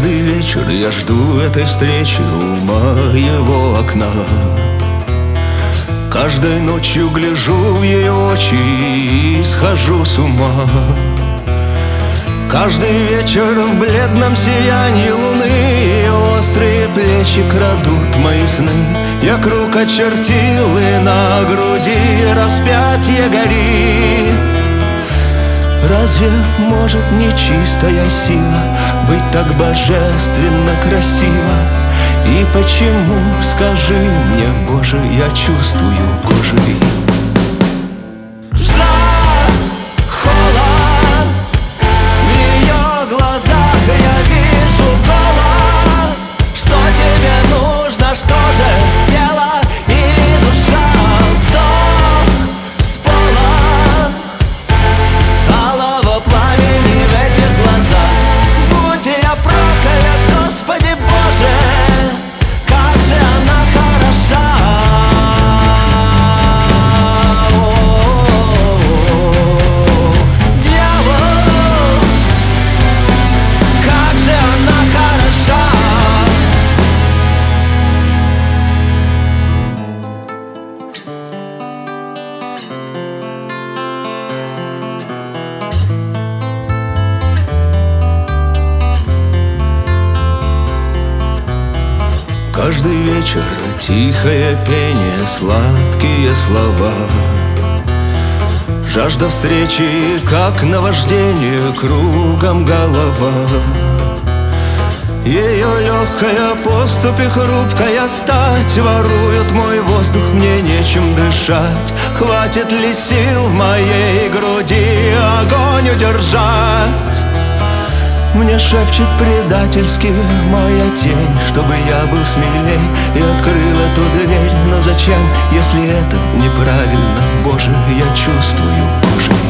Каждый вечер я жду этой встречи у моего окна. Каждой ночью гляжу в ее очи и схожу с ума. Каждый вечер в бледном сиянии луны ее острые плечи крадут мои сны. Я круг очертил, и на груди распятие горит. Разве может нечистая сила быть так божественно красива? И почему, скажи мне, Боже, я чувствую кожей жар, холод, в ее глазах я вижу голод. Что тебе нужно, что же тело и душа? Вздох, всполох алого пламени в этих глазах. Будь я проклят, Господи Боже, как же она хороша! Дьявол, как же она хороша! Каждый вечер тихое пение, сладкие слова. Жажда встречи, как наваждение, кругом голова. Ее легкая поступь и хрупкая стать воруют мой воздух, мне нечем дышать. Хватит ли сил в моей груди огонь удержать? Мне шепчет предательски моя тень, чтобы я был смелей и открыл эту дверь. Но зачем, если это неправильно? Боже, я чувствую кожей